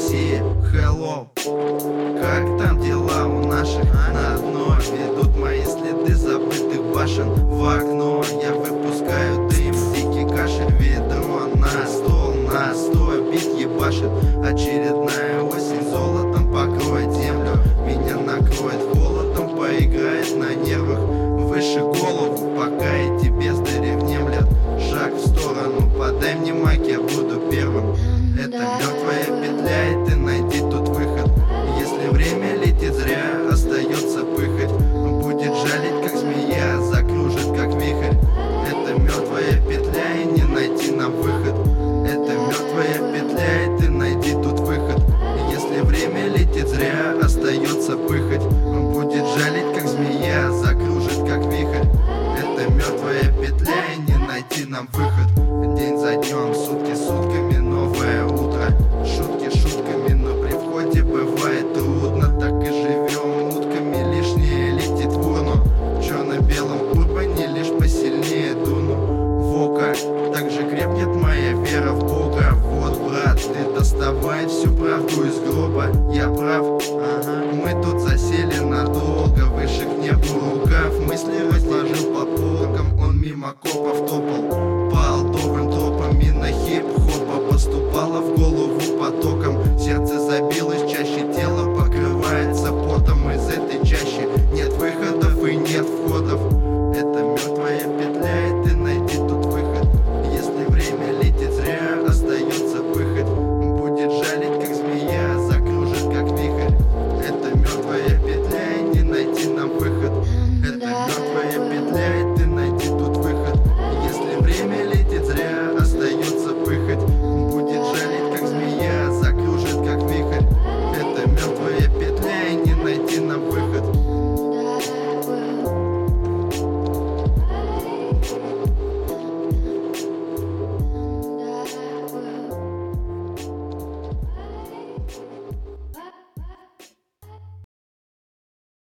России, hello. Как там дела у наших? На дно ведут мои следы забытых башен. В окно я выпускаю дым, дикий кашель, ведро на сто бит ебашит. Очередная осень золотом покроет землю, меня накроет холодом, поиграет на нервах. Выше голову, пока эти бездари внемлят. Шаг в сторону, подай мне майк, я буду первым. Это мертвая петля, и ты найди тут выход. Если время летит зря, остается пыхать. Будет жалить, как змея, закружит, как вихрь. Это мертвая петля, и не найти нам выход. Это мертвая петля, и ты найди тут выход. Если время летит зря, остается пыхать. Будет жалить, как змея, закружит, как вихрь. Это мертвая петля, и не найти нам выход.